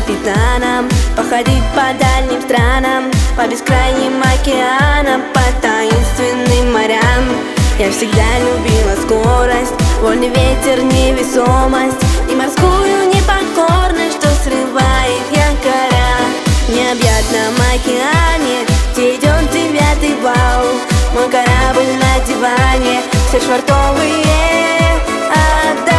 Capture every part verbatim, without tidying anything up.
капитаном, походить по дальним странам, по бескрайним океанам, по таинственным морям. Я всегда любила скорость, вольный ветер, невесомость и морскую непокорность, что срывает якоря. В необъятном океане, где идет девятый вал, мой корабль на диване, все швартовые отдал.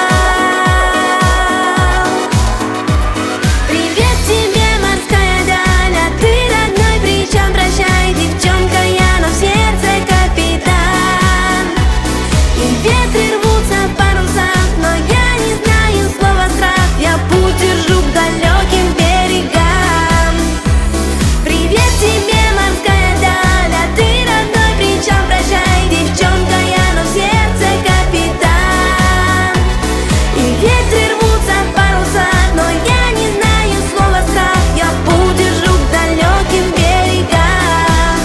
Привет тебе, морская даль, а ты родной, причем прощай, девчонка, я, но в сердце капитан. И ветры рвутся в парусах, но я не знаю слова страх, я путь держу к далеким берегам. Привет тебе, морская даль, а ты родной, причем прощай, девчонка, я, но в сердце капитан. И ветры рвутся в парусах, но я не знаю слова страх, я путь держу к далеким берегам.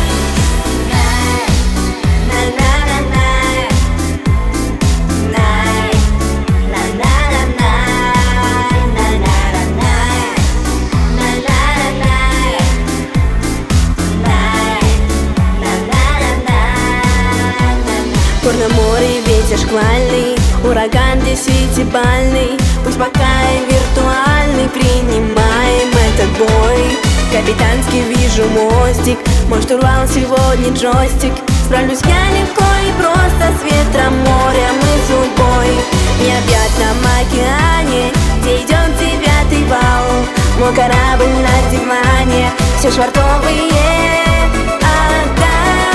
В горном море ветер шквальный, ураган десятибальный, пусть пока и виртуальный, принимаем этот бой. Капитанский вижу мостик, мой штурвал сегодня джойстик. Справлюсь я легко и просто с ветром, морем и судьбой. В необъятном океане, где идет девятый вал, мой корабль на диване, все швартовые отдал.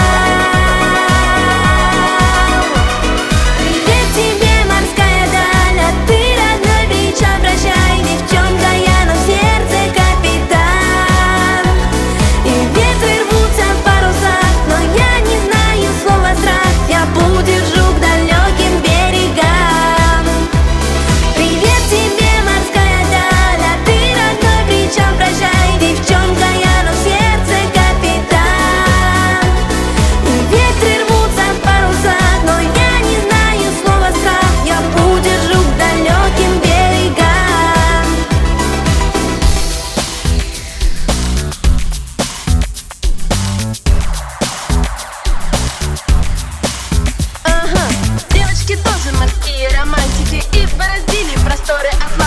Привет тебе, морская даль, а ты родной, причем прощай, девчонка, я, но в сердце капитан. И ветры рвутся в парусах, но я не знаю слова страх, я путь держу к далеким берегам. Привет тебе, морская даль, а ты родной, причем прощай, девчонка, я, но в сердце капитан. И ветры рвутся в парусах, но я не знаю слова страх, я путь держу к далеким берегам. Ага, девочки тоже морские романтики и бороздили просторы Атлантики.